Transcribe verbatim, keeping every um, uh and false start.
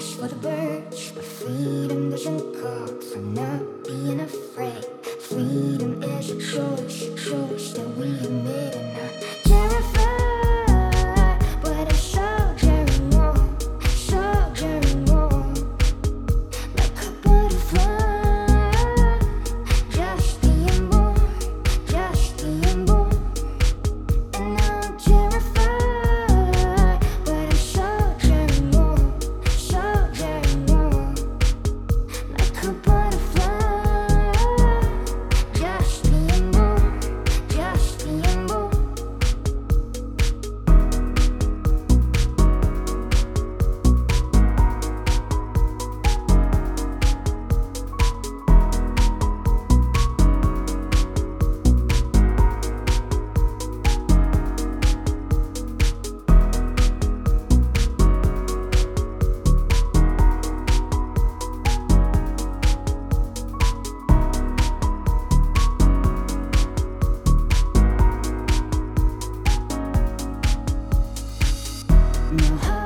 wish for the birds, but freedom doesn't call for not being afraid. Freedom is a choice, a choice that we have made, and I'm terrified, but I'm soldiering on, soldiering on, like a butterfly, just being born, just being born. And I'm terrified, but I'm soldiering on, soldiering on, like a butterfly, just being born, just being born. No